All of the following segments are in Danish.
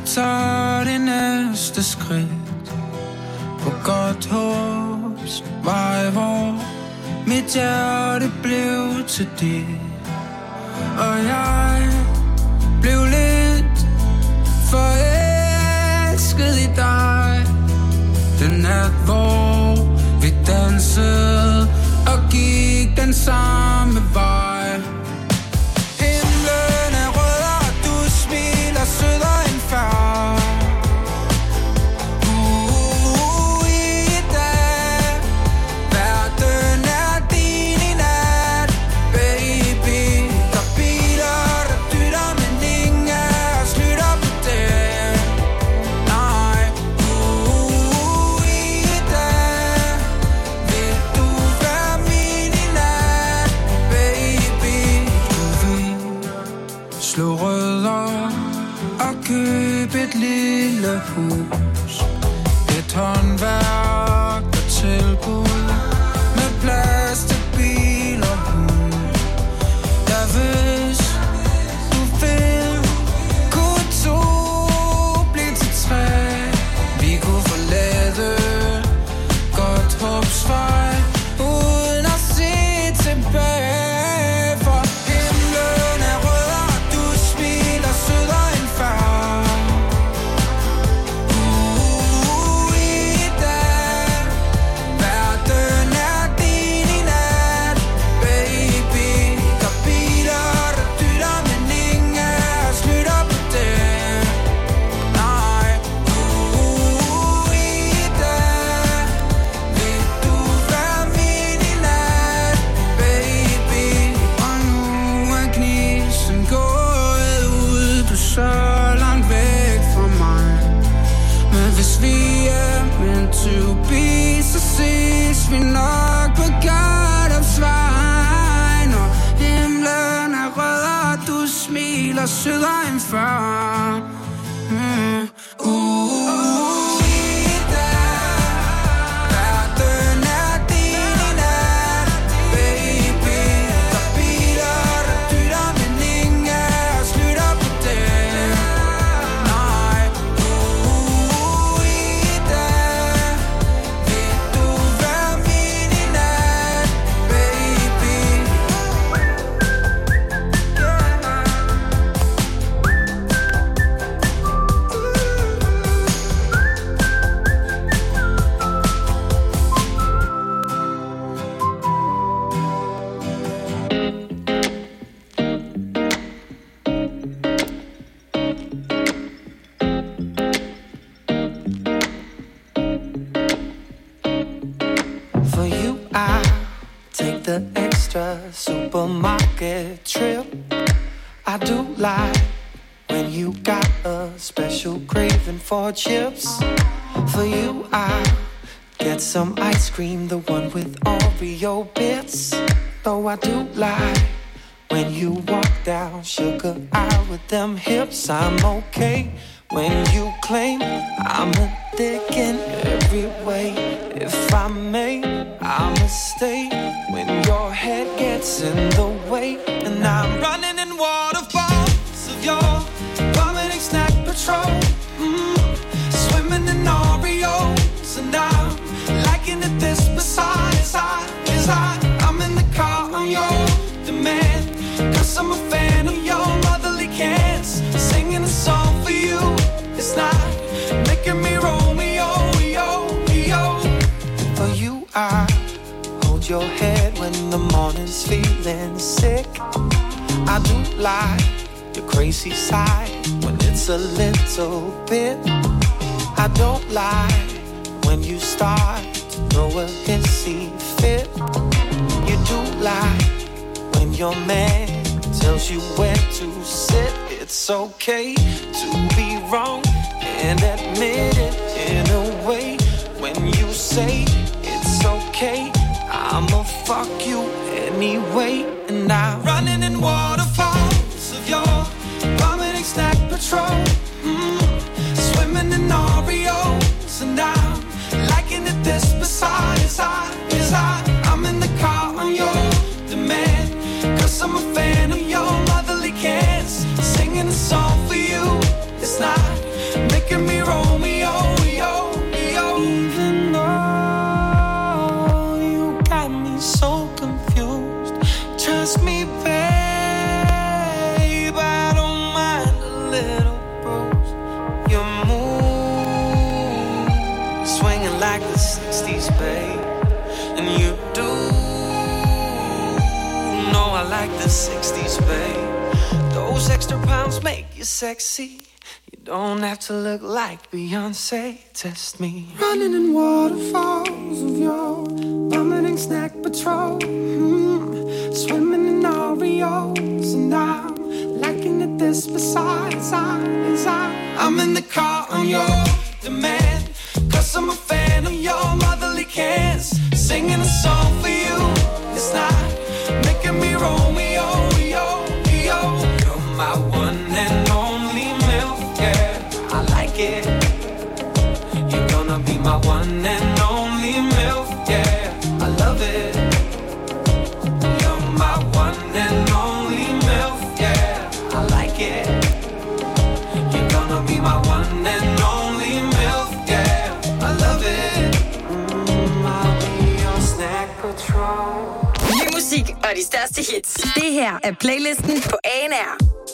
tager det næste skridt på godt håbs vej, hvor mit hjerte blev til dit. Og jeg blev lidt forelsket i dig. Den nat, hvor vi dansede og gik den samme vej. Himlen er rød, og du smiler sødere end før. I dag, verden er din i nat, baby. Der er biler, der dytter, men ingen af os lytter på det. Nej, i dag, vil du være min i nat, baby. Slå rødder og køb et lille hus, et håndværk og tilbud med plads til bil og hund. Ja, hvis du vil, kunne to blive til tre. Vi kunne forlade godt håbsvej uden at se tilbage. For himlen er rød, og du smiler sødere end før. I dag, verden er din i nat, baby. Der er biler, der dytter, men ingen af os lytter på det. Nej, i dag, vil du være min i nat, baby. Og nu er gnisten gået ud, du er så langt væk fra mig. Men hvis vi er meant to be, så ses vi nok på Gardopsvej. Når himlen er rød, og du smiler sødere end før. I dag, verden er din i nat, baby. Der er biler, der dytter, men ingen af os lytter på det. Nej, i dag, vil du være min i nat, baby. For you, I take the extra supermarket trip. I do like when you got a special craving for chips. For you, I get some ice cream, the one with Oreo bits. Though I do like when you walk down sugar aisle with them hips. I'm okay when you claim I'm a dick in every way. If I may, I'ma stay when your head gets in the way. And I'm running in waterfalls of your vomiting snack patrol. Swimming in Oreos. And I'm liking it this besides I'm in the car on your demand. Cause I'm a fan of your motherly cans. Singing a song for you, it's not making me Romeo, yo. For you, I hold your head when the morning's feeling sick. I do like your crazy side when it's a little bit. I don't like when you start to throw a hissy fit. You do like when your man tells you where to sit. It's okay to be wrong and admit it in a way. When you say it's okay, I'ma fuck you anyway. And I'm running in waterfalls of your vomiting snack patrol. Swimming in Oreos. And I'm liking it this besides I'm in the car on your demand. Cause I'm a fan of your motherly cans. Singing a song for you, it's not 60s, babe. Those extra pounds make you sexy. You don't have to look like Beyonce. Test me. Running in waterfalls of your vomiting snack patrol. Swimming in Oreos, and I'm liking it this besides. I'm in the car on your demand, 'cause I'm a fan of your motherly cans. Singing a song for you, it's not making me Romeo, yo. You're my one and only milk, yeah, I like it. You're gonna be my one and only milk, yeah, I love it. You're my one and only milk, yeah, I like it. You're gonna be my one and only milk, yeah, I love it. I'll be your snack patrol. Ny musik og de største hits. Det her er playlisten på ANR.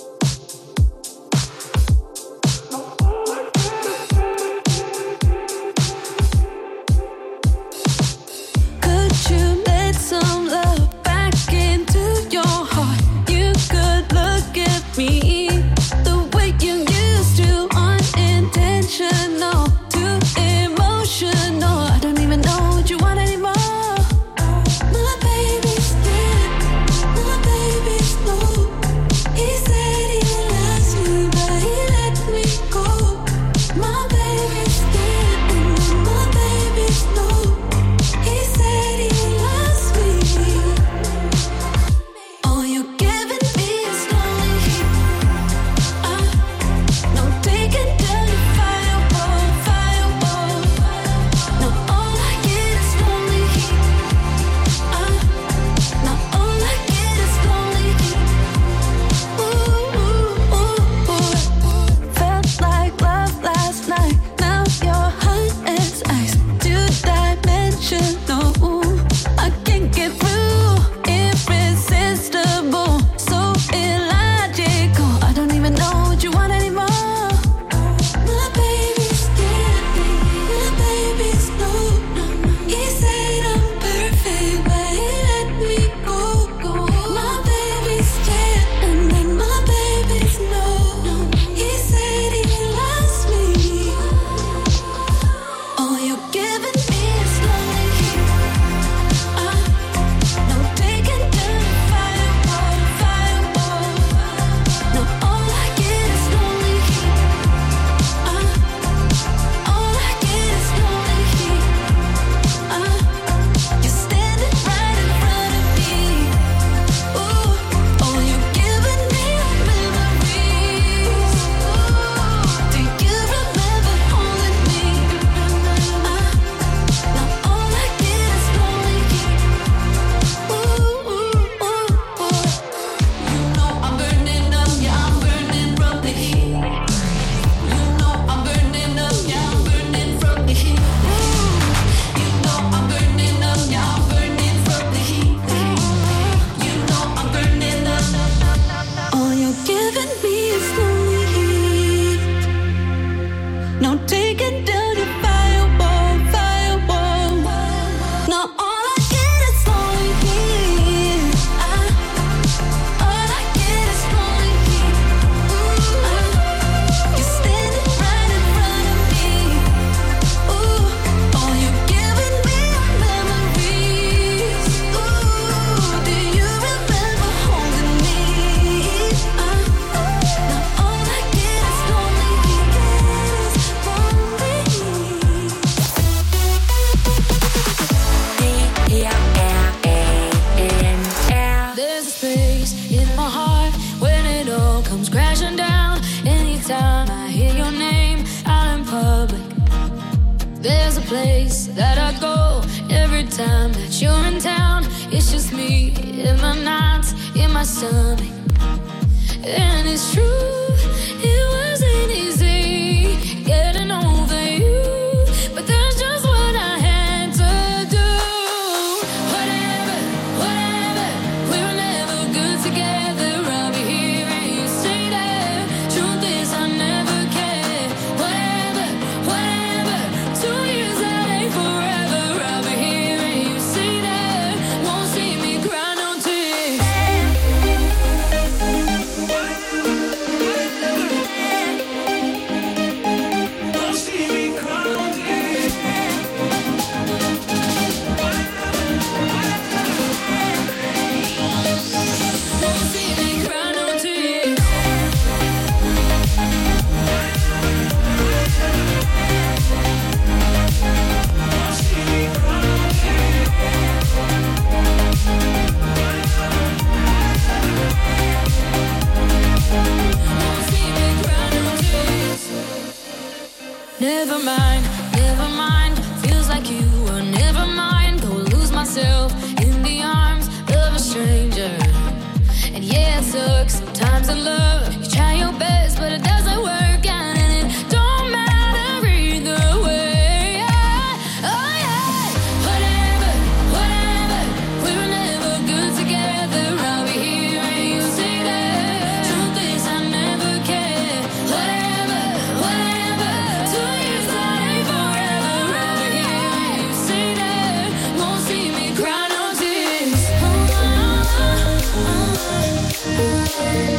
place that I go every time that you're in town. It's just me in my nights, in my stomach. And it's true, it wasn't easy getting over you, but that's just what I had to do. Whatever, whatever, we were never good together. I'll be here and you say that. Truth is I never cared. Whatever, whatever, 2 years that ain't forever. I'll be here and you say that. Won't see me cry no tears.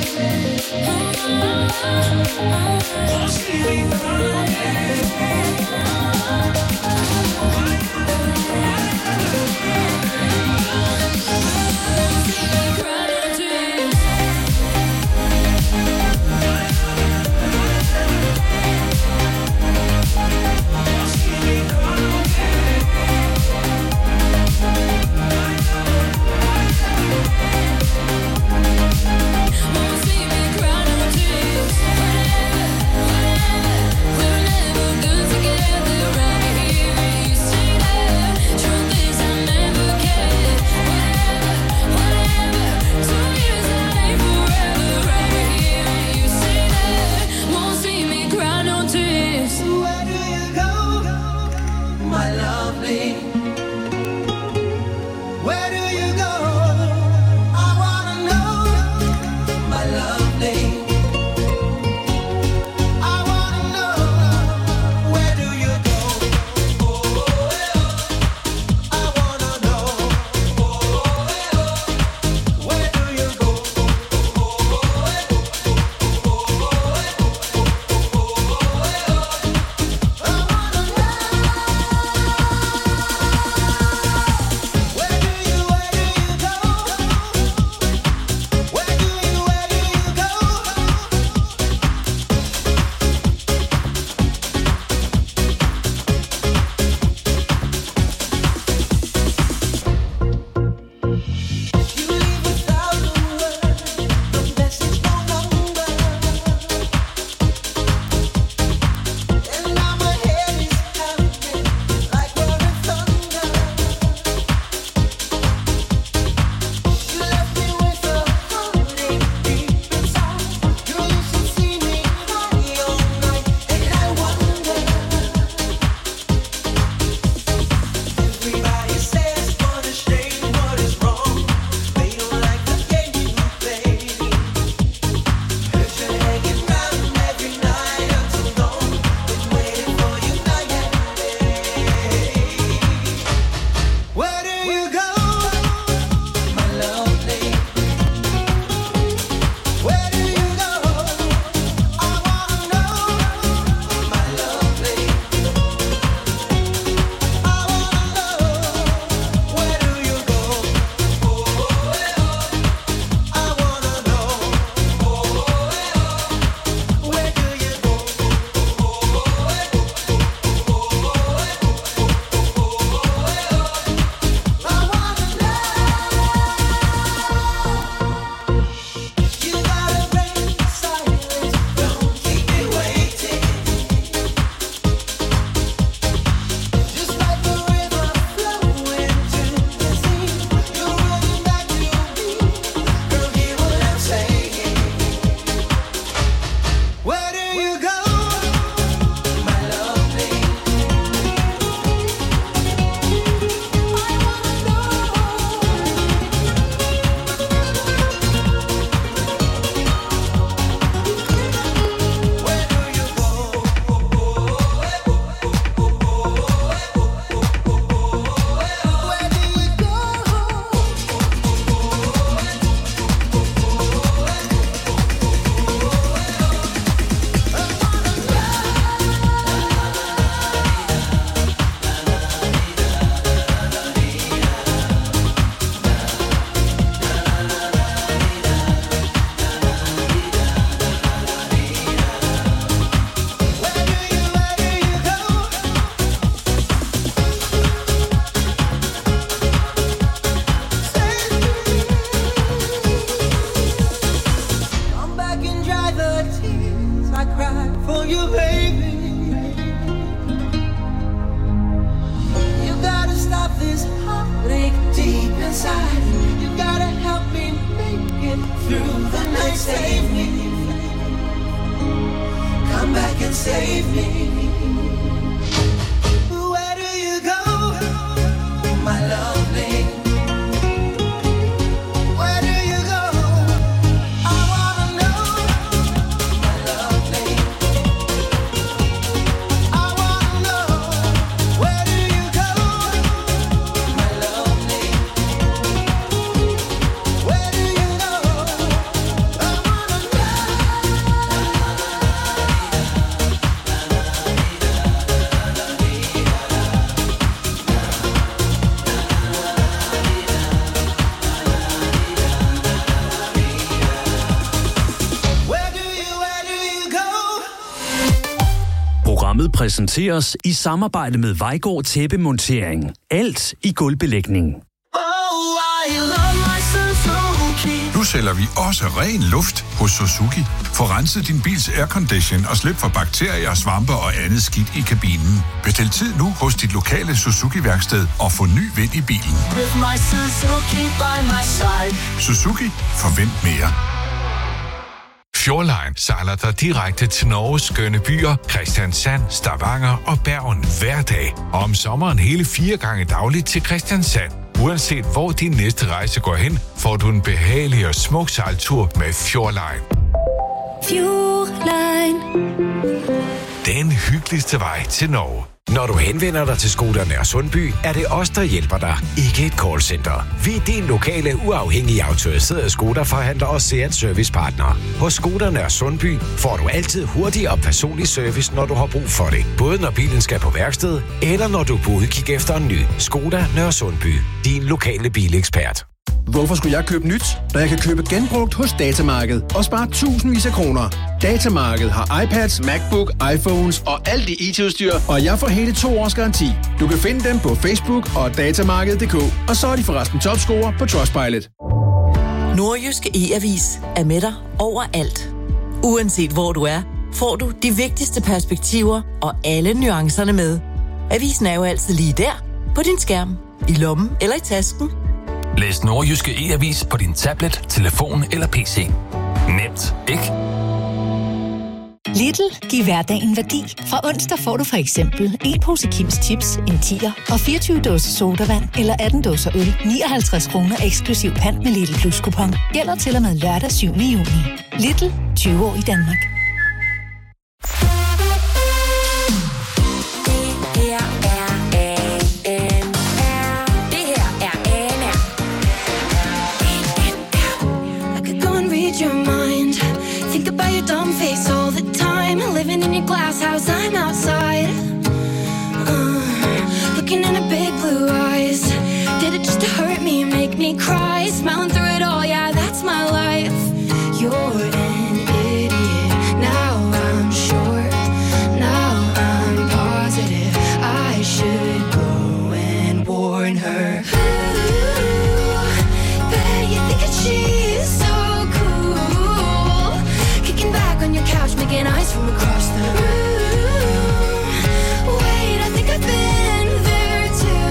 We're never good together right here. Programmet præsenteres i samarbejde med Vejgaard Tæppemontering. Alt i gulvbelægning. Nu sælger vi også ren luft hos Suzuki. Få renset din bils aircondition og slip for bakterier, svampe og andet skidt i kabinen. Bestil tid nu hos dit lokale Suzuki-værksted og få ny vind i bilen. Suzuki. Forvent mere. Fjordline sejler dig direkte til Norges skønne byer, Kristiansand, Stavanger og Bergen hver dag. Og om sommeren hele 4 gange dagligt til Kristiansand. Uanset hvor din næste rejse går hen, får du en behagelig og smuk sejltur med Fjordline. Fjordline. Den hyggeligste vej til Norge. Når du henvender dig til Skoda Nørre Sundby, er det os, der hjælper dig, ikke et callcenter. Vi er din lokale, uafhængige autoriserede Skoda-forhandler og Seat Servicepartner. Hos Skoda Nørre Sundby får du altid hurtig og personlig service, når du har brug for det. Både når bilen skal på værksted, eller når du er på udkig efter en ny. Skoda Nørre Sundby. Din lokale bilekspert. Hvorfor skulle jeg købe nyt, når jeg kan købe genbrugt hos Datamarked og spare tusindvis af kroner? Datamarked har iPads, MacBook, iPhones og alt i IT-udstyr, og jeg får hele 2 års garanti. Du kan finde dem på Facebook og datamarked.dk, og så er de forresten topscorer på Trustpilot. Nordjyske E-Avis er med dig overalt. Uanset hvor du er, får du de vigtigste perspektiver og alle nuancerne med. Avisen er jo altid lige der, på din skærm, i lommen eller i tasken. Læs Nordjyske E-Avis på din tablet, telefon eller PC. Nemt, ikke? Lidl giver hverdagen værdi. Fra onsdag får du for eksempel en pose Kims Chips, en 10'er og 24 dåser sodavand eller 18 dåser øl. 59 kroner eksklusiv pant med Lidl Plus kupon. Gælder til og med lørdag 7. juni. Lidl, 20 år i Danmark. Living in your glass house, I'm outside. Looking in her big blue eyes. Did it just to hurt me and make me cry? Smiling through it all, yeah, that's my life. You're an idiot. Now I'm sure. Now I'm positive. I should go and warn her. Ooh, bet you think that she's so cool. Kicking back on your couch, making eyes from across the room. Wait, I think I've been there too.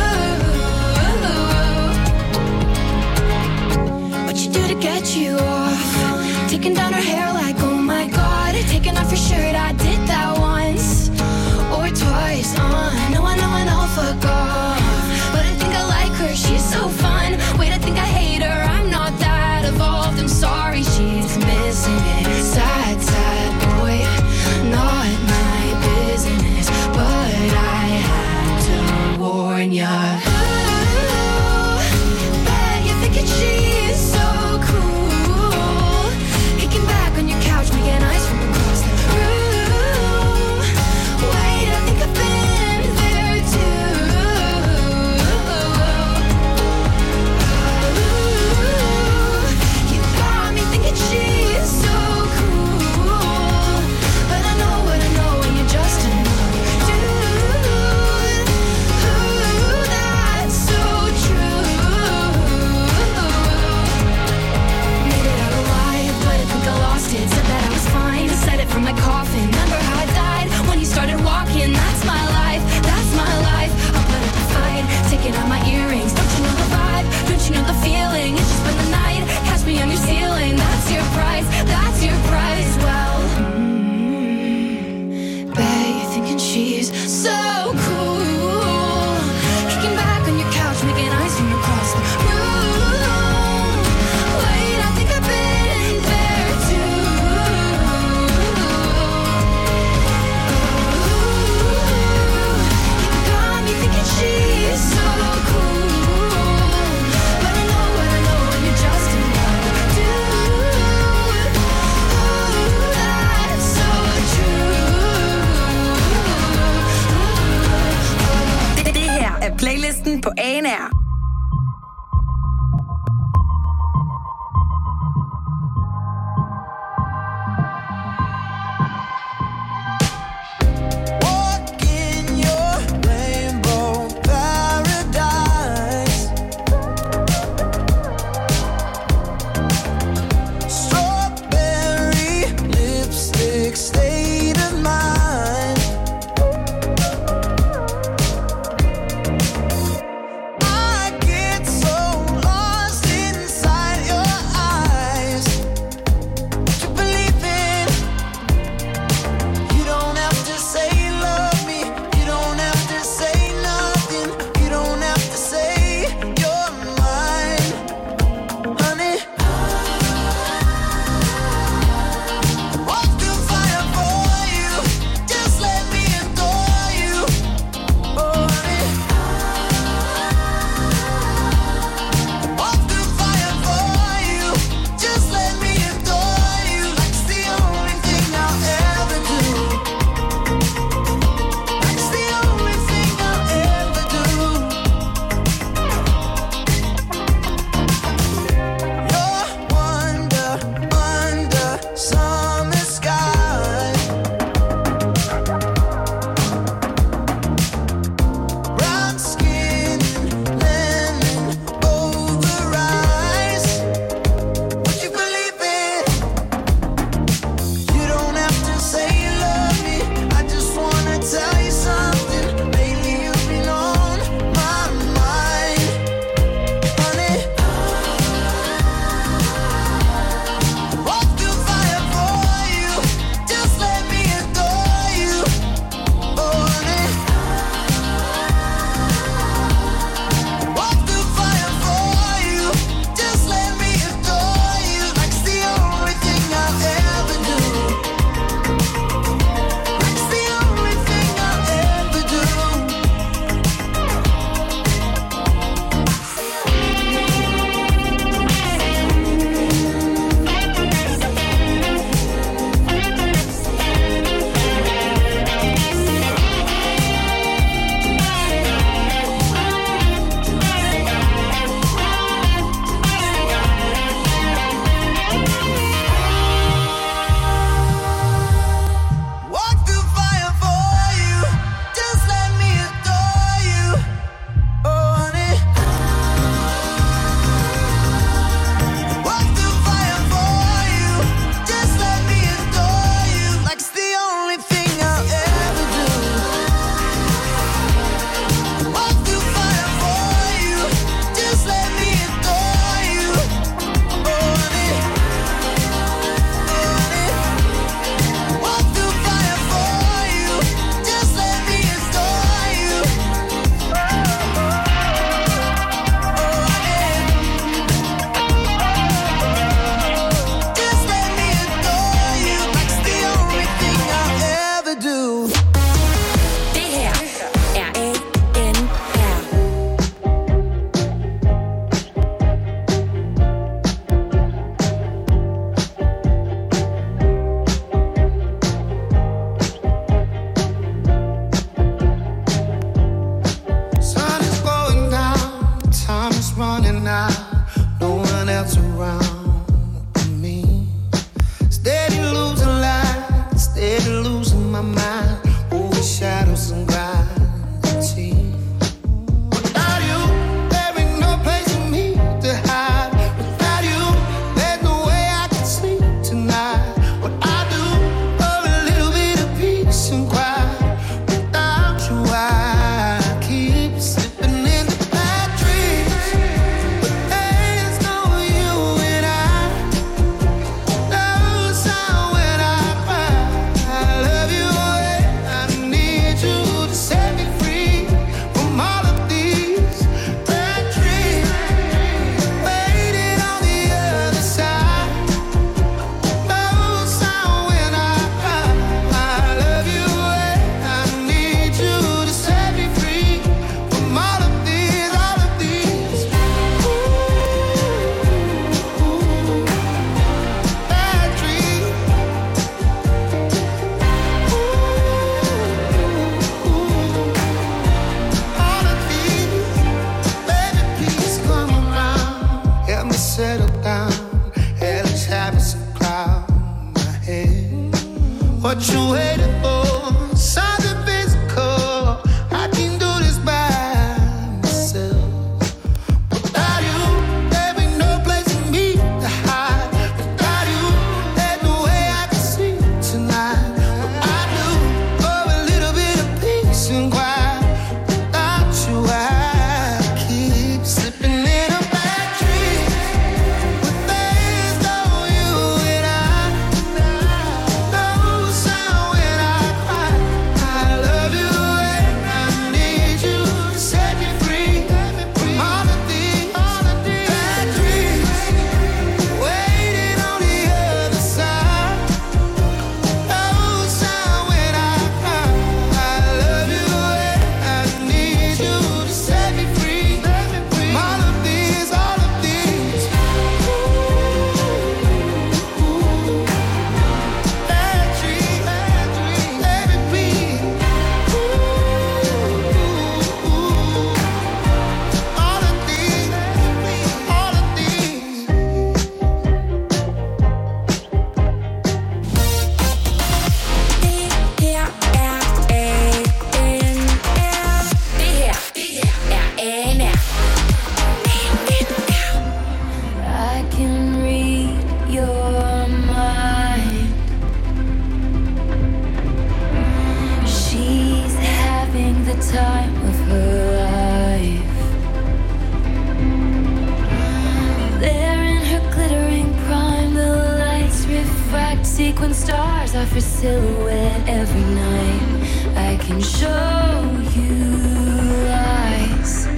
What you do to get you off? Taking down her hair like, oh my god. Taking off your shirt, I did that once or twice. I know I'll fuck off, but I think I like her, she's so fun. Wait, I think I hate her, I'm not that evolved. I'm sorry, she's missing it. Sad, sad boy, not my business, but I had to warn ya. Ooh, bet you're thinking she's so cool. Kicking back on your couch, making eyes from across the room. on and out, no one else around me. Steady losing light, steady losing my mind, over shadows and gravity. Without you, there ain't no place for me to hide. Without you, there's no way I can sleep tonight. What I do for a little bit of peace and quiet. Without you, I keep slipping into bad dreams. But there's no you and I. No sound when I cry. I love you and I need you to set me free from all of these bad dreams. Waiting on the other side. No sound when I cry. I love you and I need you to set me free from all of these bad dreams. All of these, baby, please come around. Help me settle down. Hellish habits and cloud my head. What you waiting for? Something physical. I can do this by myself. Without you, there ain't no place for me to hide. Without you, there's no way I can sleep tonight. What I do for a little bit of peace and quiet. Without you, I keep slipping into bad dreams. But there's no you and I. No sound when I cry. I love you and I need you to set me free from all of these bad dreams. Waiting on the other side. No sound when I cry. I love you and I need you to set me free from all of these bad dreams. Baby, please. All of these. I can read your mind. She's having the time of her life. There in her glittering prime, the lights refract sequin stars off her silhouette every night. I can show you lies.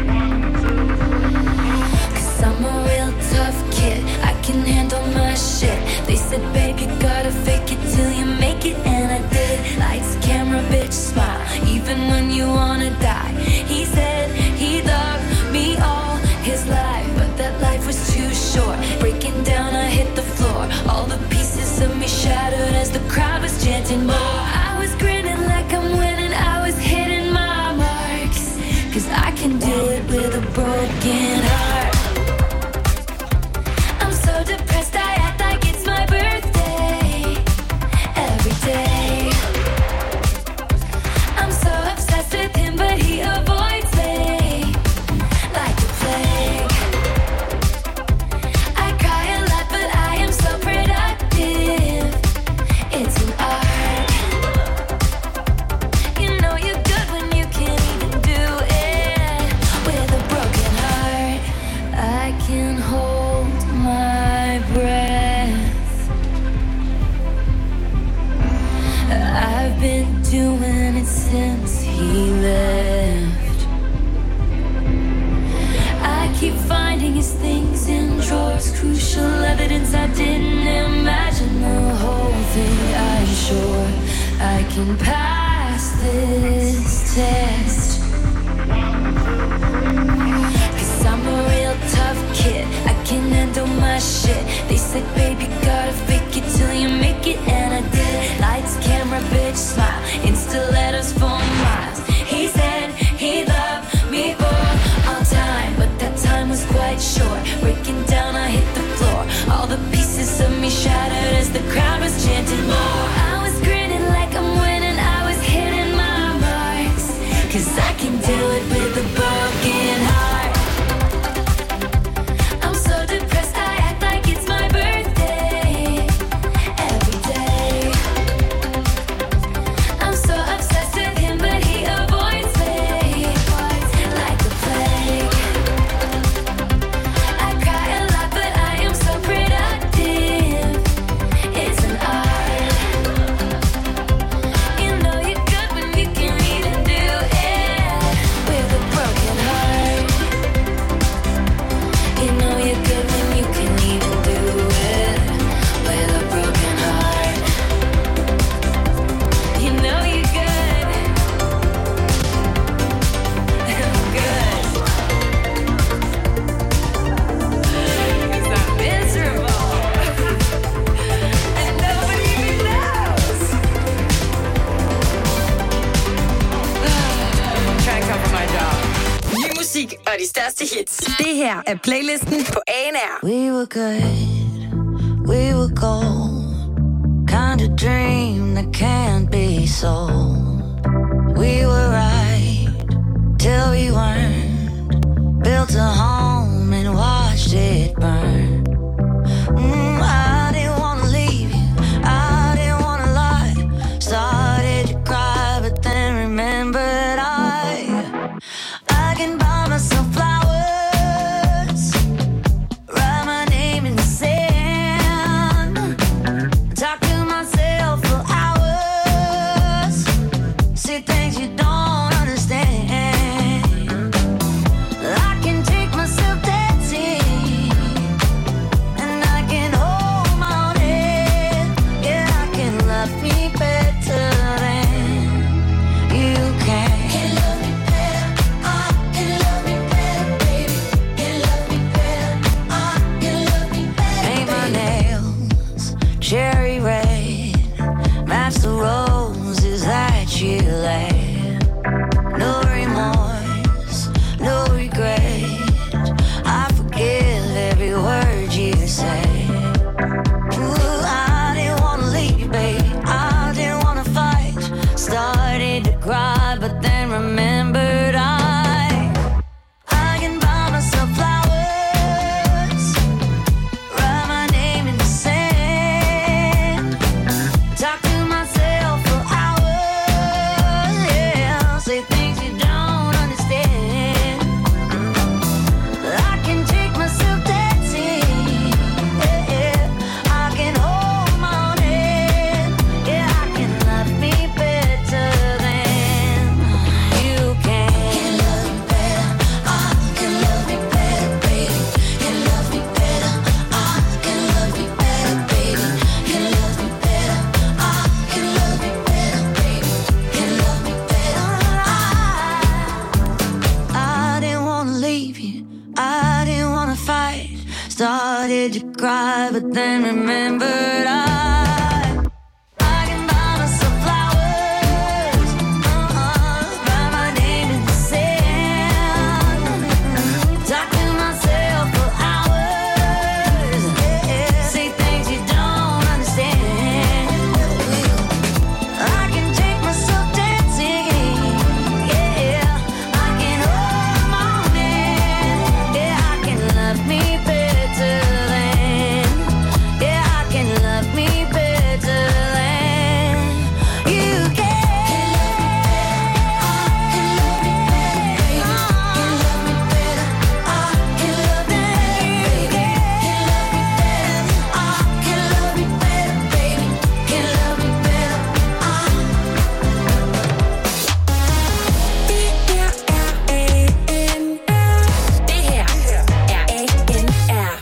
'Cause I'm a real tough kid, I can handle my shit. They said, babe, you gotta fake it till you make it, and I did. Lights, camera, bitch, smile, even when you wanna die. He said he loved me all his life, but that life was too short. Breaking down, I hit the floor. All the pieces of me shattered as the crowd was chanting more. I was grinning like I'm winning, I was hitting my marks. 'Cause I can do it with a broken heart. I'm so depressed, I act like it's my birthday every day. I'm so obsessed with him, but he avoids me like the plague. I cry a lot, but I am so productive. It's an art. You know you're good when you can't even do it with a broken heart. I can hold my breath. I've been doing it since he left. I keep finding his things in drawers, crucial evidence I didn't imagine. The whole thing, I'm sure I can pass this test. 'Cause I'm a real tough kid, I can handle my shit. They said, baby, gotta fake it till you make it, and I did. Lights, camera, bitch, smile, Insta letters for miles. He said he loved me for all time, but that time was Det her er playlisten på ANR. We were good, we were gold. Kind of dream that can't be sold. We were right till we weren't. Built a home and watched it burn. I didn't wanna leave you, I didn't wanna lie. Started to cry, but then remembered I can buy myself flowers, write my name in the sand, talk to myself for hours, see things you don't understand. I can take myself dancing, and I can hold my own head. Yeah, I can love me better than you can. Can love me better, I can love me better, baby. Can love me better, I can love me better. Paint my nails cherry red, match the roses that you laid. No remorse, no regret. I forgive every word you say. Ooh, I didn't wanna leave, baby. I didn't wanna fight. Started to cry, but then remembered I can buy myself flowers, write my name in the sand, talk to myself for hours, yeah, say things you don't understand. I can take myself dancing, yeah, I can hold my own head, yeah, I can love me better than you can. Can love me better, I can love me better, baby. Can love me better, I can love me better, baby. Can love me better, I can love me better, baby. Can love me better, I didn't wanna leave you, I didn't wanna fight. Started to cry, but then remembered I can buy myself flowers, write my name in the sand, talk to myself for hours, yeah, say things you don't understand. I can take myself dancing, yeah, I can hold my own hand, yeah, I can love me better than, yeah, I can love me better than you can. Can love me better, I can love me better, I can love me better, baby. Can love me better, I Det her er ANR.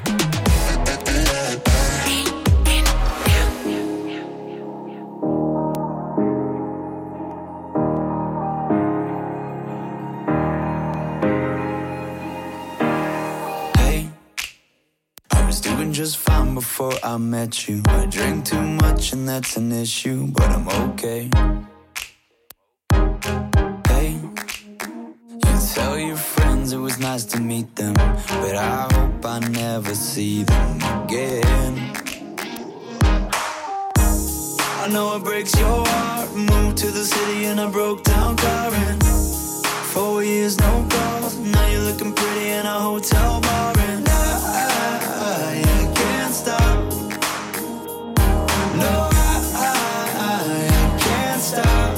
Hey, I was doing just fine before I met you. I drink too much and that's an issue, but I'm okay. Hey, you tell your friends it was nice to meet them, but I hope I never see them again. I know it breaks your heart. Moved to the city in a broke down car and 4 years no calls. Now you're looking pretty in a hotel bar and I can't stop. No, I can't stop.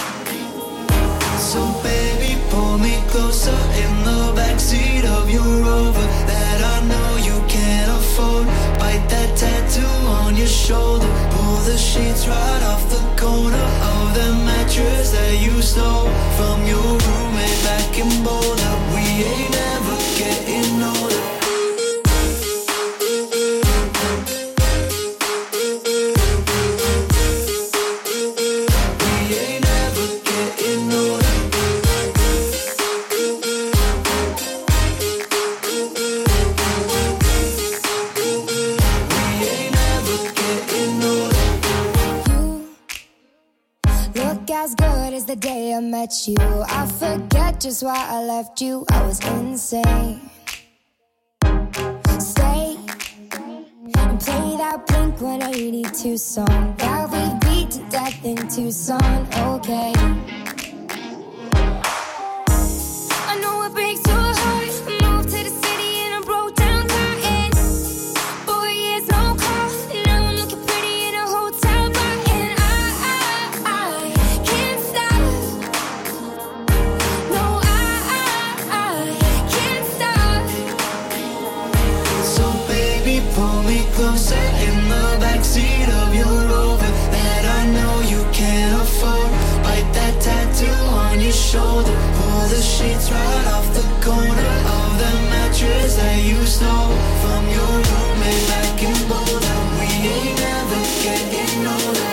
So baby, pull me closer in the backseat of your Rover that I know you can't afford. Bite that tattoo on your shoulder. Pull the sheets right off the corner of the mattress that you stole from your roommate back in Boulder. We ain't ever getting older. We ain't ever getting older. We ain't ever getting older. Look as good as the day I met you. I forget just why I left you. I was insane. that Blink-182 song that we beat to death in Tucson, okay. I know it breaks your heart. Moved to the city and I broke down crying. 4 years, no call. Now I'm looking pretty in a hotel bar. And I can't stop. No, I can't stop. So baby, pull me closer in the backseat of your Rover that I know you can't afford. Bite that tattoo on your shoulder. Pull the sheets right off the corner of the mattress that you stole from your roommate back in Boulder. We ain't never getting older.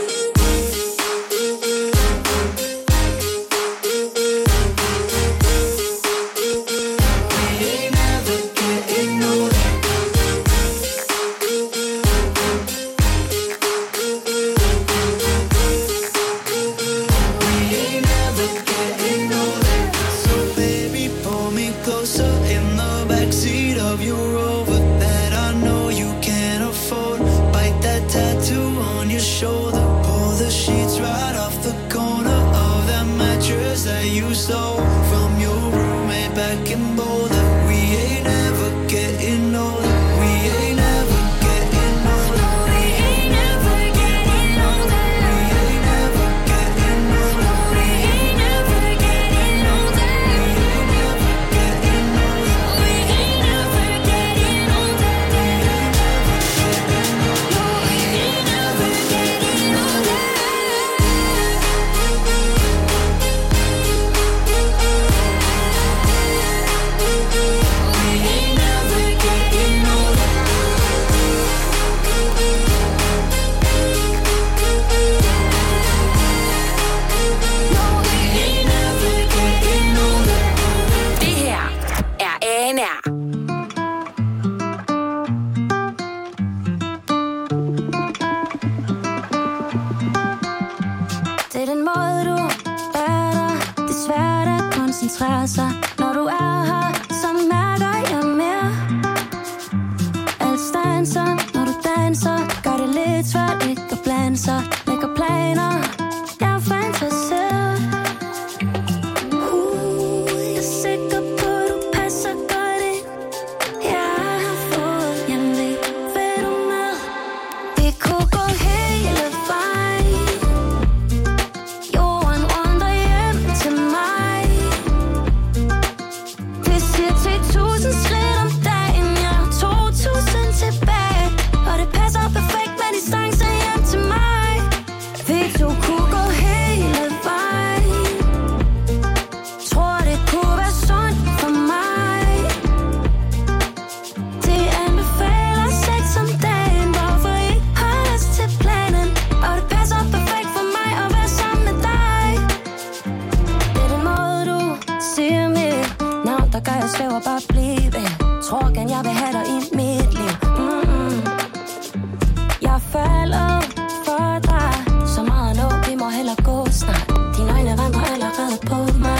You stole from your roommate back in Boulder. We ain't ever getting older. We ain't ever getting older. We ain't ever getting older. We ain't ever getting older. We ain't ever getting older. We ain't ever getting older. We ain't ever getting older. Det er den måde, du er der. Det er svært at koncentrere sig. Når du er her, så mærker jeg mere. Alt stanser, når du danser. Gør det lidt svært ikke at blande sig. Lægger planer, jeg fantaserer. Jeg er sikker på, du passer godt ind. Jeg har fået hjemve. Vil du med? Vi kunne gå hele vejen. Jorden rundt og hjem til mig. Det siger 10.000 skridt om dagen. Jeg har 2.000 tilbage. Og det passer perfekt med distance hjem til mig. Vi to kunne gå hele vejen. Tror det kunne være sundt for mig. Det anbefaler sex om dagen. Hvorfor I holder os til planen. Og det passer perfekt for mig at være sammen med dig. Det er den måde du siger mit navn, der gør jeg svæver bare blive. Tror gerne jeg vil have dig i mit liv. Jeg falder for dig. Så meget nu, vi må hellere gå snart. Dine øjne vandrer allerede på mig.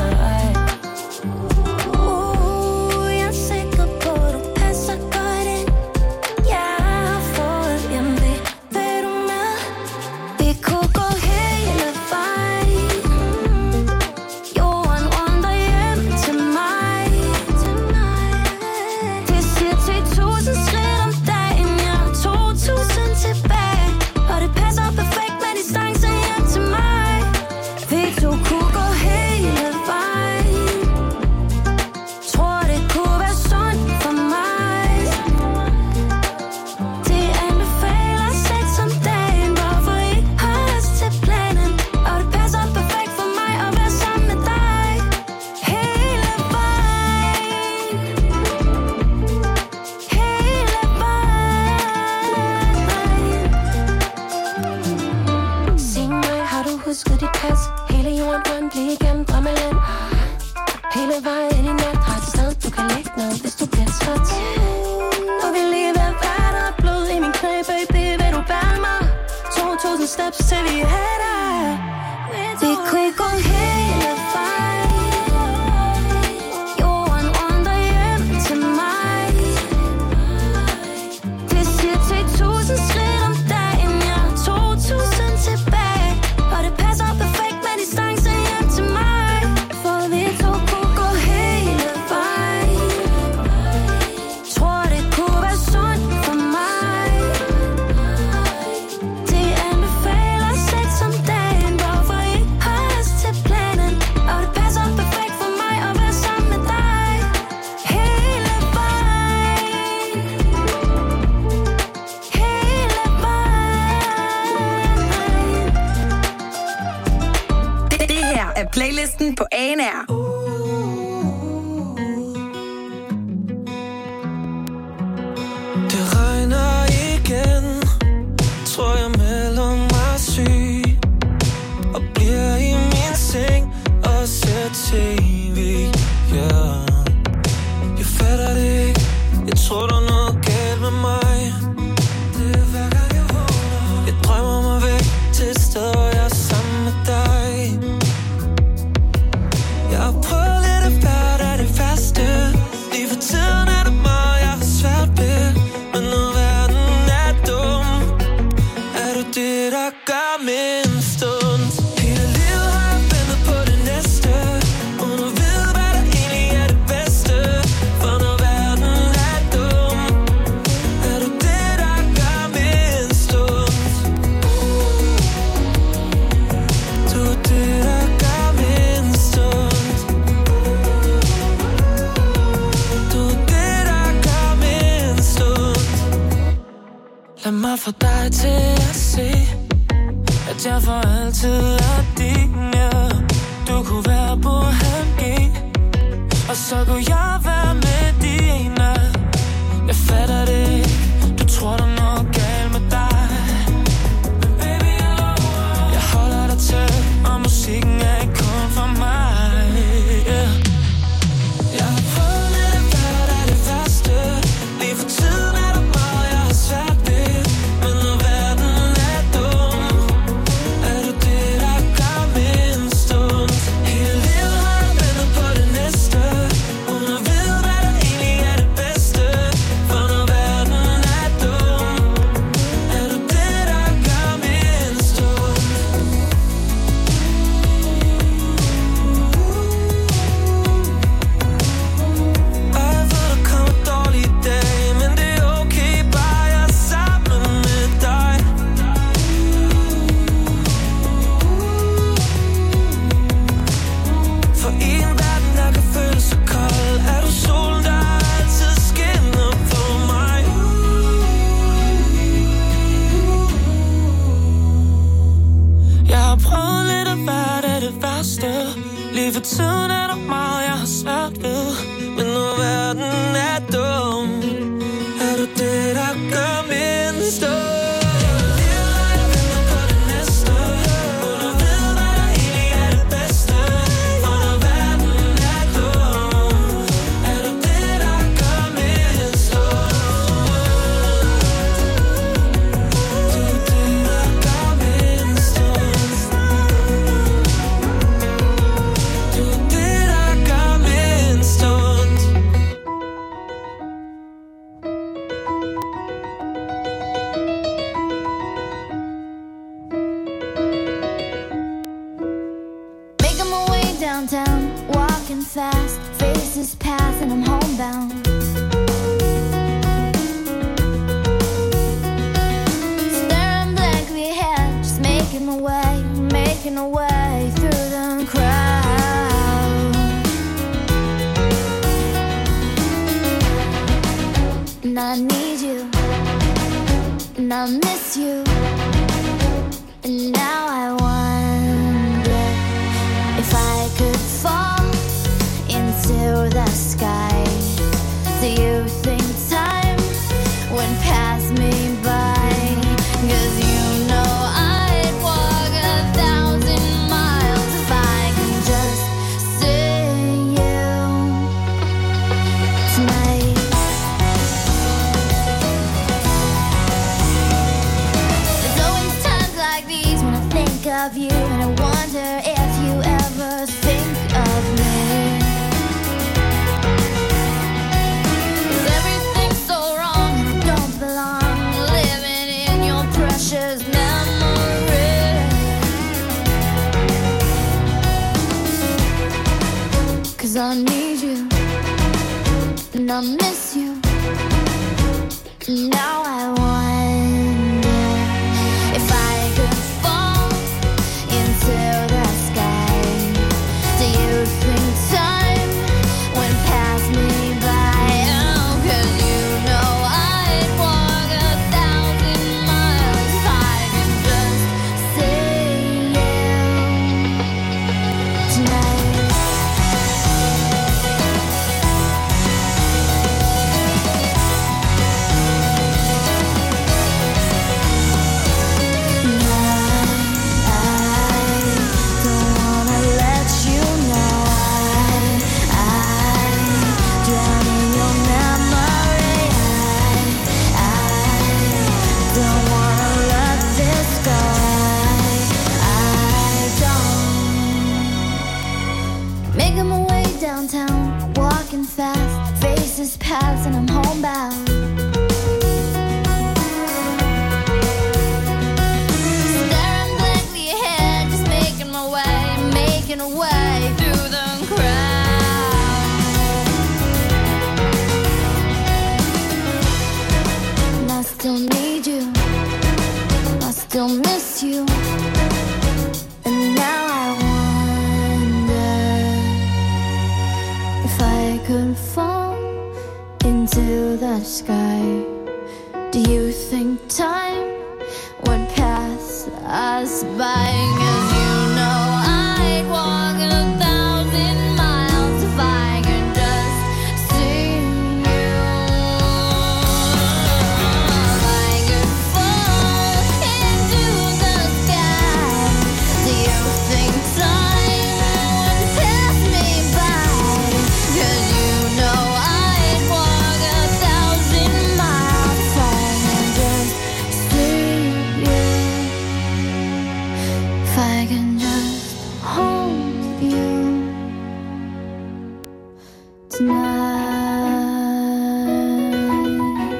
Jeg er sikker på, du passer godt ind. Jeg har fået hjemve. Vil du med? Vi kunne gå hele vejen. Jorden rundt og hjem til mig. Det siger 10.000 skridt om dagen. Jeg har 2.000 tilbage. Og det passer perfekt med distance hjem til mig. Vi to kunne gå hele vejen. Tror det kunne være sundt for mig. Det anbefaler sex om dagen. Hvorfor I holder os til planen. Og det passer perfekt for mig at være sammen med dig. Hele vejen. Hele vejen. Sig mig, har du husket dit pas? Hele jorden rundt, bliv igen, drømmeland. Hele vejen i nat, har et sted, du kan lægge ned, hvis du bliver træt. Og vi lige ved at være der, blod i min knæ, baby, vil du bære mig? 2.000 steps til vi er der. Vi kunne gå hele vejen. Jorden rundt og hjem til mig. Det siger 10.000 playlisten på ANR. Det regner igen, tror jeg melder mig syg og bliver i min seng og ser TV, yeah. Jeg fatter det ikke, jeg tror der er noget galt med mig. Det er hver gang jeg vågner, jeg drømmer mig væk til et sted, hvor jeg er sammen med dig. Jeg har prøvet lidt af hvert af det værste. Lige for tiden er det meget, jeg har svært ved. Men når verden er dum, er du det, der gør min stund. Hele livet har jeg ventet på det næste, uden at vide, hvad der egentlig er det bedste. For når verden er dum, er du det, der gør min stund. Du er det, der gør min stund. Du er det, der gør min stund. Lad mig få dig til at se, at jeg for altid er din, ja. Du kunne være på G, og så kunne jeg være med dine. Jeg fatter det ikke, du tror der er noget galt med dig. Men baby, jeg holder dig tæt, og musikken er ikke kun for mig, yeah. Jeg har prøvet lidt af hvert af det værste. Lige for tiden er der meget, jeg har svært ved. Men når verden er dum, er du det, der gør min stund. Hele livet har jeg ventet på det næste, uden at vide, hvad der egentlig er det bedste. For når verden er dum, er du det, der gør min stund. Og jeg ved, der kommer dårlige dage, men det er okay, bare jeg er sammen med dig. For i en verden, der kan føles så kold, er du solen, der altid skinner på mig. Jeg har prøvet lidt af hvert af det værste. Lige for tiden er der meget, jeg har svært ved. Men når verden er dum, er du det, der gør min stund. Making my way downtown, walking fast, faces pass and I'm homebound. Staring blankly ahead, just making my way through the crowd. And I need you, and I miss you, and now I wonder if I could fall into the sky. Do you think time would pass me by? 'Cause you know I'd walk 1,000 miles if I can just see you tonight. There's always times like these when I think of you, and I wonder if you ever think of me. 'Cause everything's so wrong and I don't belong, living in your precious memory. 'Cause I need you, and I miss you, and now I wonder if I could fall into the sky. Do you think time would pass me by? Oh, 'cause you know I'd walk 1,000 miles if I could just see you tonight. homebound. Staring blankly ahead, just making my way through the crowd. And I still need you, I still miss you. And now I wonder if I could fall into the sky. Do you think time would pass us by? 'Cause you know I'd walk 1,000 miles if I could just see you. If I could fall into the sky, do you think time would pass me by? 'Cause you know I'd walk 1,000 miles if I could just see you. If I can just hold you tonight.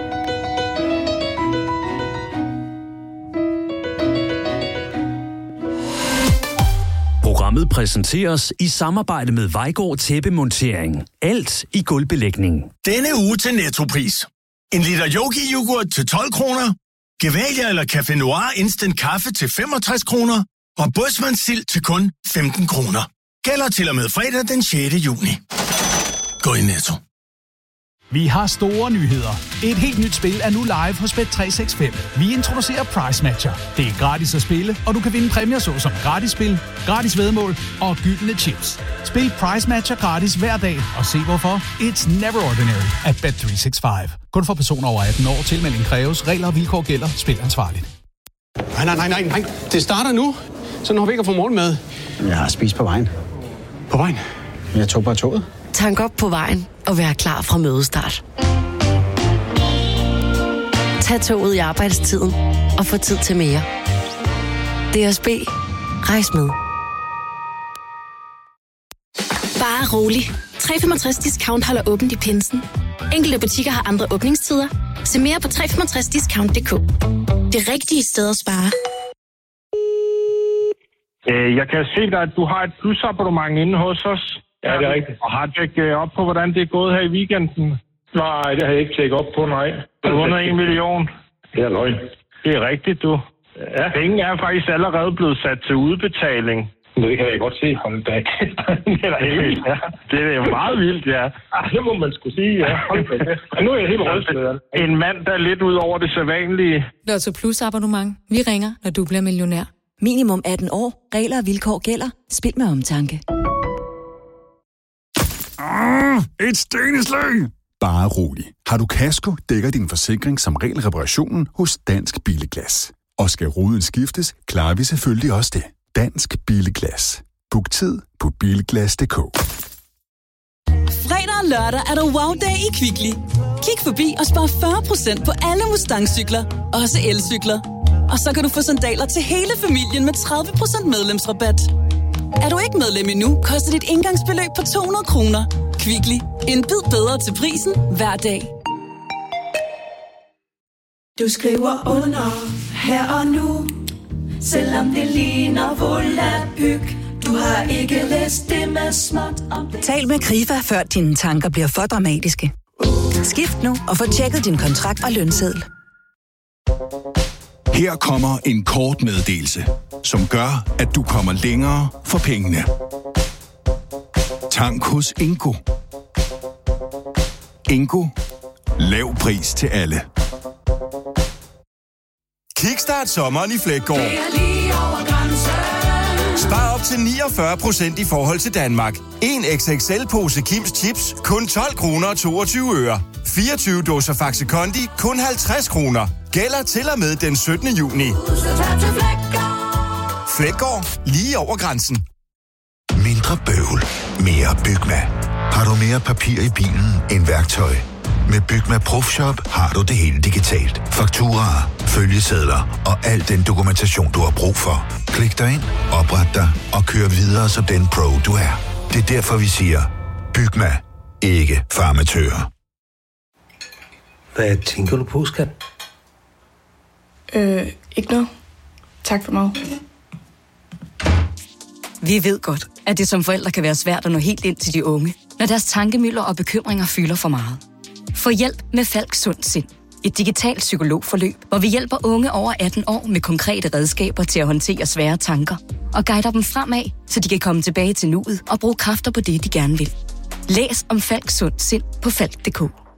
Programmet præsenteres i samarbejde med Vejgaard Tæppemontering. Alt i gulvbelægning. Denne uge til Nettopris. En liter Yogi-yoghurt til 12 kroner. Gevalia eller Café Noir Instant Kaffe til 65 kroner. Og Bådsmandsild til kun 15 kroner. Gælder til og med fredag den 6. juni. Gå i Netto. Vi har store nyheder. Et helt nyt spil er nu live hos Bet365. Vi introducerer Price Matcher. Det er gratis at spille, og du kan vinde præmier såsom gratis spil, gratis væddemål og gyldne chips. Spil Price Matcher gratis hver dag, og se hvorfor. It's never ordinary at Bet365. Kun for personer over 18 år. Tilmelding kræves. Regler og vilkår gælder. Spil ansvarligt. Nej. Det starter nu. Så når vi ikke får morgenmad. Jeg har spist på vejen. På vejen? Jeg tog bare toget. Tank op på vejen og vær klar fra mødestart. Tag toget i arbejdstiden og få tid til mere. DSB. Rejs med. Bare rolig. 365 Discount holder åbent i pinsen. Enkelte butikker har andre åbningstider. Se mere på 365discount.dk. Det rigtige sted at spare. Jeg kan se dig, at du har et plusabonnement inde hos os. Ja, det er rigtigt. Og har du tjekket op på, hvordan det er gået her i weekenden? Nej, det har jeg ikke tjekket op på, nej. Du har vundet 1 million. Det er løgn. Det er rigtigt, du. Ja. Penge er faktisk allerede blevet sat til udbetaling. Det kan jeg godt se. Hold da. Det er da helt vildt. Ja, det er jo meget vildt, ja. Det må man skulle sige, ja. Hold da. Nu er jeg helt rystet. En mand, der er lidt ud over det sædvanlige. Lotto Plus abonnement. Vi ringer, når du bliver millionær. Minimum 18 år. Regler og vilkår gælder. Spil med omtanke. Et steneslag! Bare rolig. Har du kasko, dækker din forsikring som regel reparationen hos Dansk Billeglas. Og skal ruden skiftes, klarer vi selvfølgelig også det. Dansk Billeglas. Book tid på bilglas.dk. Fredag og lørdag er der wow-dag i Kvickly. Kig forbi og spar 40% på alle Mustang-cykler, også elcykler. Og så kan du få sandaler til hele familien med 30% medlemsrabat. Er du ikke medlem endnu, koster dit indgangsbeløb på 200 kroner. Kvickly. En bid bedre til prisen hver dag. Du skriver under her og nu, selvom det ligner volapyk. Du har ikke læst det med småt om det. Tal med Krifa, før dine tanker bliver for dramatiske. Skift nu og få tjekket din kontrakt og lønseddel. Her kommer en kort meddelelse, som gør, at du kommer længere for pengene. Tank hos Ingo. Ingo. Lav pris til alle. Kickstart sommeren i Fleggaard. Det er lige over grænsen. Spar op til 49% i forhold til Danmark. En XXL-pose Kims Chips, kun 12 kroner og 22 øre. 24 dåser Faxe Kondi, kun 50 kroner. Gælder til og med den 17. juni. Fleggaard. Lige over grænsen. Mindre bøvl. Mere Bygma. Har du mere papir i bilen end værktøj? Med Bygma Profshop har du det hele digitalt. Fakturaer, følgesedler og al den dokumentation, du har brug for. Klik dig ind, opret dig og kør videre som den pro, du er. Det er derfor, vi siger, Bygma. Ikke farmatører. Hvad tænker du på, skat? Ikke noget. Tak for mig. Vi ved godt, at det som forældre kan være svært at nå helt ind til de unge, når deres tankemylder og bekymringer fylder for meget. Få hjælp med Falk Sund Sind. Et digitalt psykologforløb, hvor vi hjælper unge over 18 år med konkrete redskaber til at håndtere svære tanker og guider dem fremad, så de kan komme tilbage til nuet og bruge kræfter på det, de gerne vil. Læs om Falk Sund Sind på falk.dk.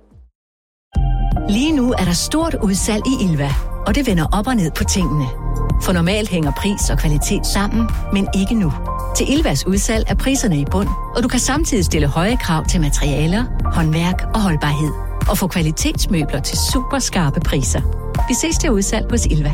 Lige nu er der stort udsalg i Ilva, og det vender op og ned på tingene. For normalt hænger pris og kvalitet sammen, men ikke nu. Til Ilvas udsalg er priserne i bund, og du kan samtidig stille høje krav til materialer, håndværk og holdbarhed. Og få kvalitetsmøbler til super skarpe priser. Vi ses til udsalg hos Ilva.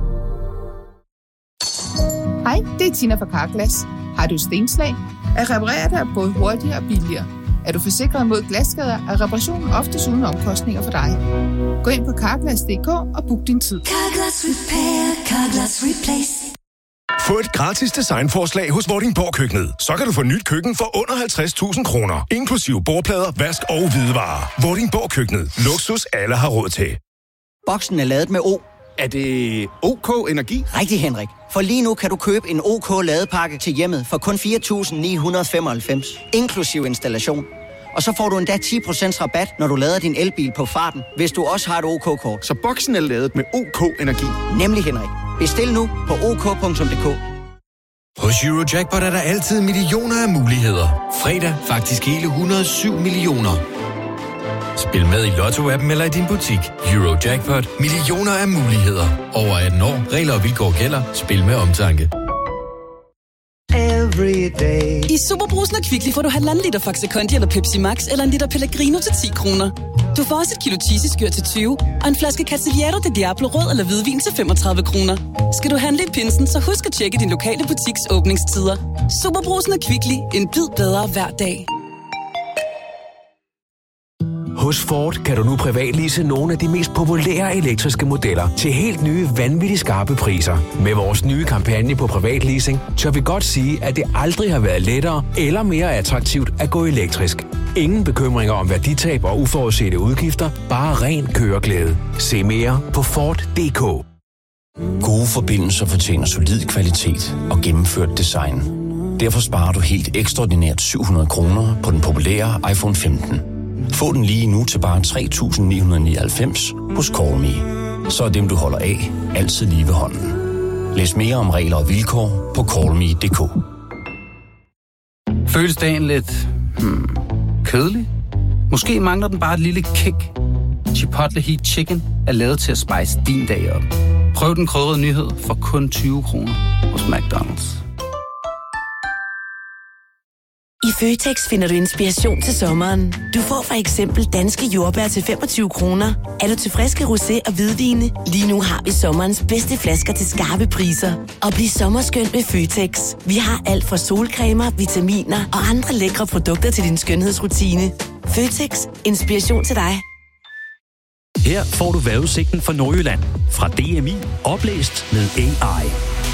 Hej, det er Tina fra Carglass. Har du stenslag? At reparere dig er både hurtigere og billigere. Er du forsikret mod glasskader, er reparationen oftest uden omkostninger for dig. Gå ind på Carglass.dk og book din tid. Carglass Repair, Carglass Replace. Få et gratis designforslag hos Vordingborg Køkkenet. Så kan du få nyt køkken for under 50.000 kroner. Inklusive bordplader, vask og hvidevarer. Vordingborg Køkkenet. Luksus alle har råd til. Boksen er lavet med O. Er det OK Energi? Rigtig, Henrik. For lige nu kan du købe en OK ladepakke til hjemmet for kun 4.995. Inklusive installation. Og så får du endda 10% rabat, når du lader din elbil på farten, hvis du også har et OK-kort. Så boksen er lavet med OK Energi? Nemlig, Henrik. Bestil nu på ok.dk. Hos Eurojackpot er der altid millioner af muligheder. Fredag faktisk hele 107 millioner. Spil med i Lotto-appen eller i din butik. Eurojackpot. Millioner af muligheder. Over 18 år. Regler og vilkår gælder. Spil med omtanke. I Superbrusen og Kvickly får du 1,5 liter Faxe Kondi eller Pepsi Max eller en liter Pellegrino til 10 kroner. Du får også et kilo cheesy-skyr til 20 og en flaske Cavaliere de Diablo rød eller hvidvin til 35 kroner. Skal du handle i pinsen, så husk at tjekke din lokale butiks åbningstider. Superbrusen og Kvickly. En bid bedre hver dag. Hos Ford kan du nu privatlease nogle af de mest populære elektriske modeller til helt nye, vanvittigt skarpe priser. Med vores nye kampagne på privatleasing, tør vi godt sige, at det aldrig har været lettere eller mere attraktivt at gå elektrisk. Ingen bekymringer om værditab og uforudsete udgifter, bare ren køreglæde. Se mere på Ford.dk. Gode forbindelser fortjener solid kvalitet og gennemført design. Derfor sparer du helt ekstraordinært 700 kroner på den populære iPhone 15. Få den lige nu til bare 3.999 hos Call.me. Så er dem, du holder af, altid lige ved hånden. Læs mere om regler og vilkår på callme.dk. Føles dagen lidt kedelig? Måske mangler den bare et lille kick. Chipotle Heat Chicken er lavet til at spice din dag op. Prøv den krydrede nyhed for kun 20 kroner hos McDonald's. I Føtex finder du inspiration til sommeren. Du får for eksempel danske jordbær til 25 kroner. Er du til friske rosé og hvidvine? Lige nu har vi sommerens bedste flasker til skarpe priser. Og bliv sommerskøn med Føtex. Vi har alt fra solcremer, vitaminer og andre lækre produkter til din skønhedsrutine. Føtex. Inspiration til dig. Her får du vejrudsigten for Nordjylland. Fra DMI. Oplæst med AI.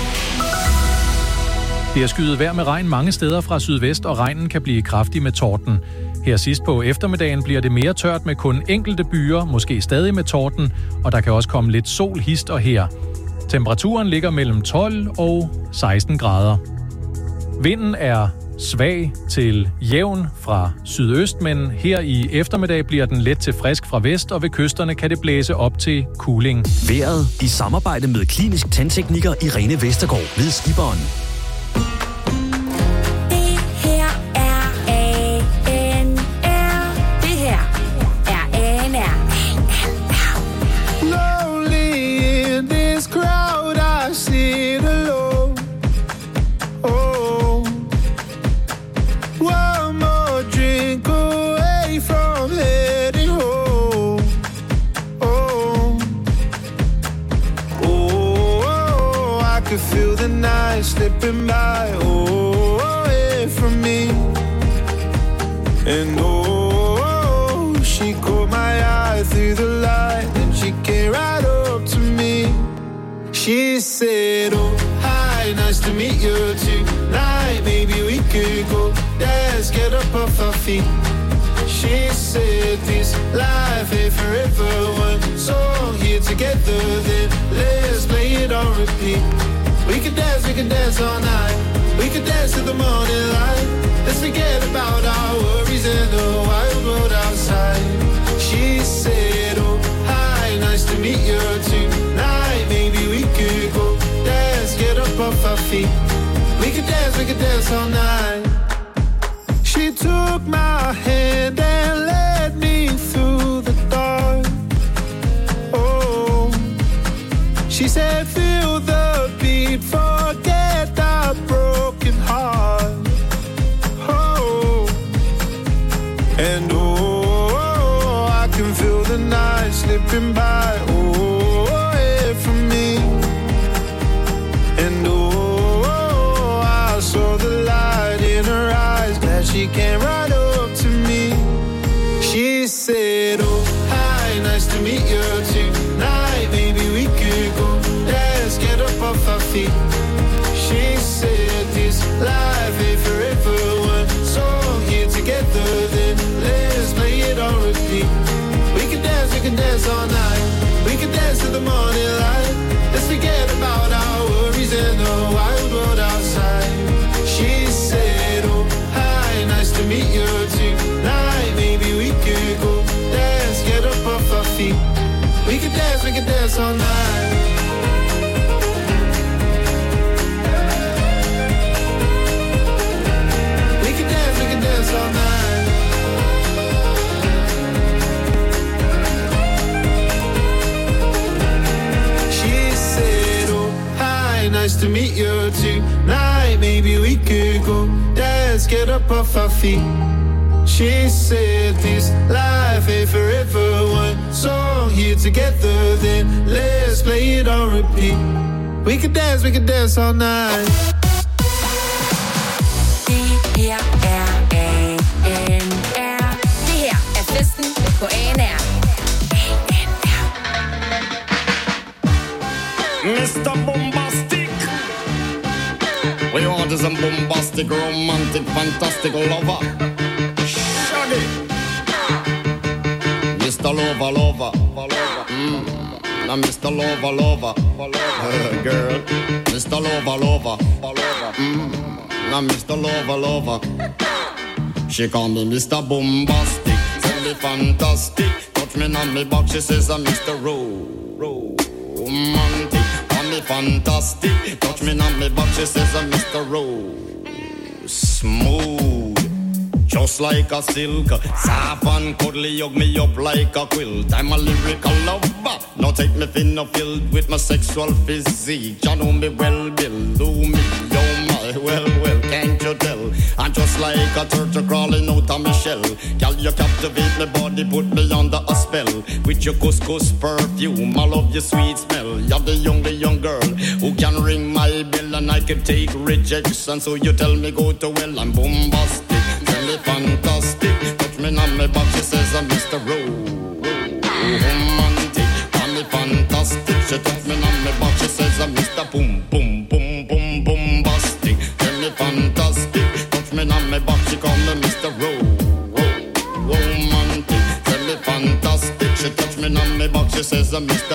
Det er skyet vejr med regn mange steder fra sydvest, og regnen kan blive kraftig med torden. Her sidst på eftermiddagen bliver det mere tørt med kun enkelte byer, måske stadig med torden, og der kan også komme lidt sol hist og her. Temperaturen ligger mellem 12 og 16 grader. Vinden er svag til jævn fra sydøst, men her i eftermiddag bliver den let til frisk fra vest, og ved kysterne kan det blæse op til kuling. Vejret i samarbejde med Klinisk Tandtekniker Irene Vestergaard ved Skiberen. Slipping by, away from me. And she caught my eye through the light, and she came right up to me. She said, oh, hi, nice to meet you tonight. Maybe we could go dance, get up off our feet. She said, this life ain't forever. together, then let's play it on repeat. We can dance all night. We can dance till the morning light. Let's forget about our worries and the wild world outside. She said, oh, hi, nice to meet you tonight. Maybe we could go dance, get up off our feet. We could dance all night. She took my hand and led me through the dark. Oh, she said, feel the beat, forget our broken heart. Oh, and oh, I can feel the night slipping by. Oh, away from me. And oh, I saw the light in her eyes. Glad she came right up to me. She said, oh, hi, nice to meet you tonight. Maybe we could go dance, get up off our feet. She said, this life ain't forever. One song here together, then let's play it on repeat. We can dance all night. We can dance till the morning light. Let's forget about our worries and the wild world outside. She said, oh, hi, nice to meet you tonight. Maybe we could go dance, get up off our feet. We can dance all night. We can dance all night. She said, oh, hi, nice to meet you tonight. Maybe we could go dance, get up off our feet. She said, this life ain't forever. One song here together, then let's play it on repeat. We can dance all night. Det her er ANR. Det her er festen på ANR. Mr. Bombastic. We want some bombastic, romantic, fantastic lover. Shaggy. Mr. Lover. Now Mr. Lover. Girl. Mr. Lover. Now Mr. Lover. She call me Mr. Bombastic. Tell me fantastic. Touch me on me back. She says I'm Mr. Romantic. Call me fantastic. Touch me on me back. She says I'm Mr. Smooth. Just like a silk, soft and cuddly, hug me up like a quilt. I'm a lyrical lover. Now take me thin or filled with my sexual physique. You know me well, Bill. Do me, oh my, well, can't you tell? I'm just like a turtle crawling out of my shell. Girl, you captivate my body, put me under a spell. With your couscous perfume, I love your sweet smell. You're the young girl who can ring my bell, and I can take rejection. So you tell me go to well, I'm bombastic. Tell me fantastic. Touch me on my back, she says I'm Mr. Romantic. Tell me fantastic. She touch me on my back, she says I'm Mr. Bombastic. Tell me fantastic. Touch me on my back, she call me Mr. Romantic. Tell me fantastic. She touch me on my back, she says I'm Mr.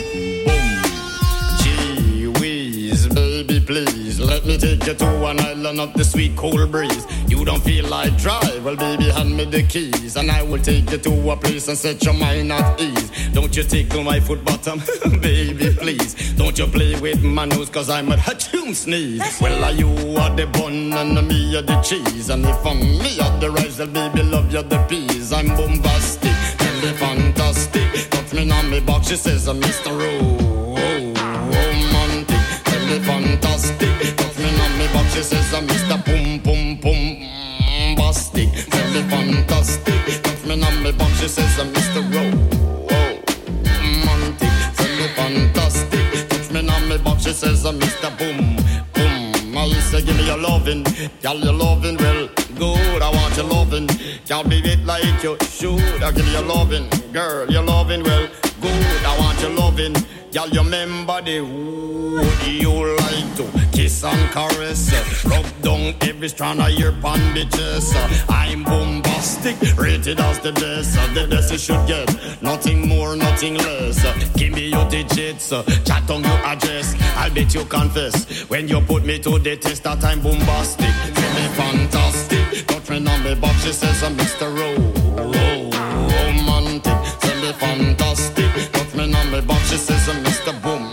Gee whiz, baby please, let me take you to an island of the sweet cool breeze. You don't feel like drive, well baby hand me the keys, and I will take you to a place and set your mind at ease. Don't you tickle my foot bottom, baby please. Don't you play with my nose, cause I'm a hatchoon sneeze. Well you are the bun and me are the cheese, and if I'm me are the rice, well baby love you the peas. I'm bombastic, tell me fantastic. Touch me on me box, she says I'm Mr. Romantic. Tell me fantastic. Touch me on me box, she says I'm Mr. Bombastic. Tell me fantastic. Touch me on me box, she says I'm Mr. Romantic. Tell me fantastic. Touch me on me box, she says I'm Mr. Boom. I say give me your lovin', girl, your lovin' well good. I want your lovin', can't be it like you should. I give you your lovin', girl, your lovin' well good. I want your lovin', Girl, you remember the who you like to kiss and caress, rub down every strand of your bandages. I'm bombastic, rated as the best you should get, nothing more, nothing less. Give me your digits, chat on your address, I'll bet you confess, when you put me to the test that I'm bombastic. Feel me fantastic, got friend on me box, she says I'm Mr. Romantic. Feel me fantastic, got friend on me box, she says I'm Mr.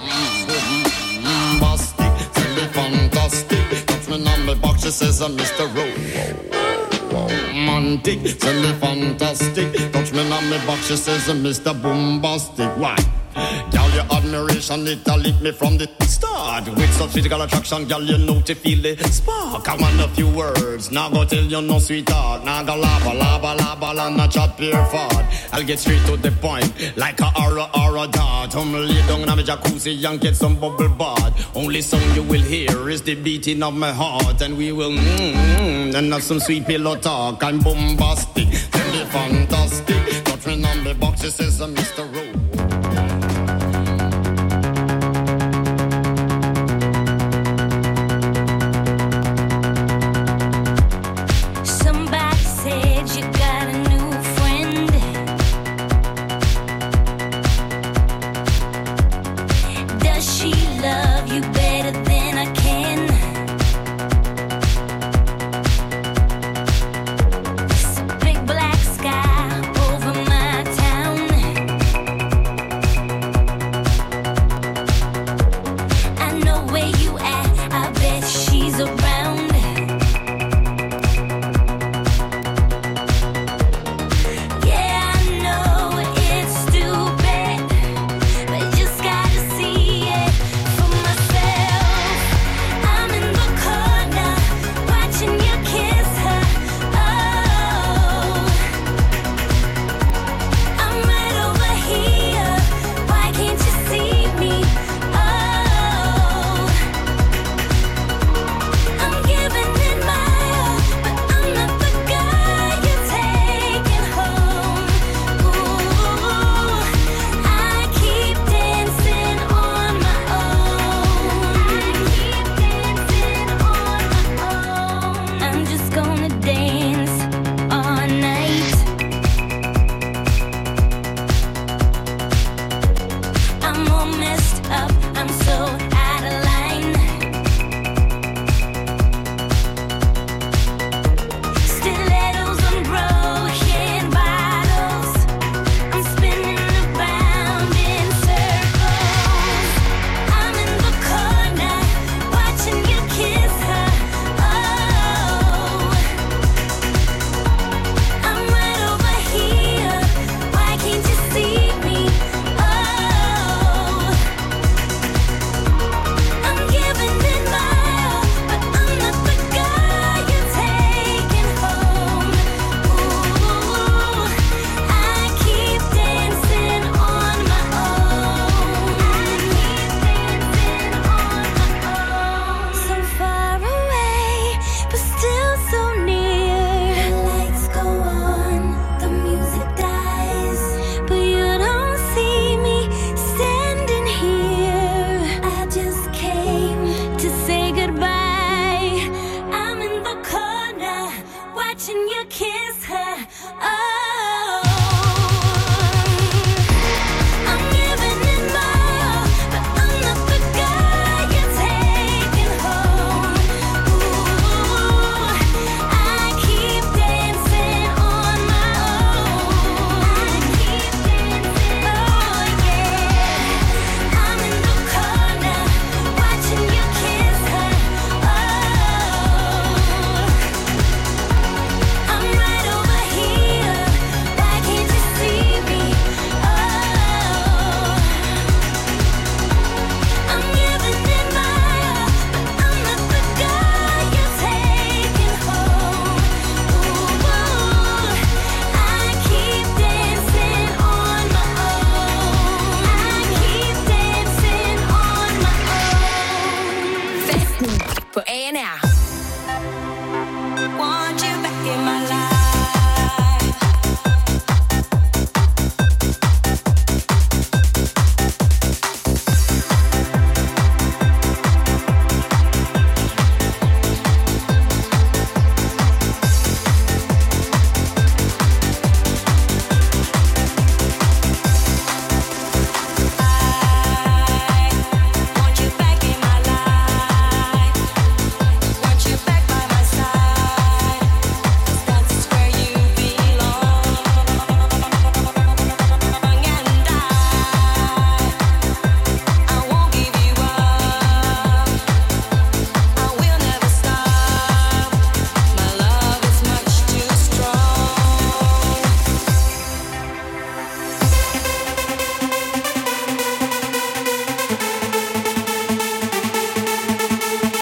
Bombastic. Feel me fantastic, got friend on me box, she says I'm Mr. Romantic. Feel me fantastic, touch me on me box, she says I'm Mr. Bombastic. Why? Girl, your admiration, it'll lick me from the start. With such physical attraction, girl, you know to feel the spark. I want a few words, now go tell you no sweetheart. Now go laba, and not chat pure fart. I'll get straight to the point, like a aura dart. Lay down in my jacuzzi and get some bubble bath. Only song you will hear is the beating of my heart. And we will and have some sweet pillow talk. I'm bombastic, tell me fantastic. Got friend on the box, it says I'm Mr. Rowe. I'm all messed up, I'm so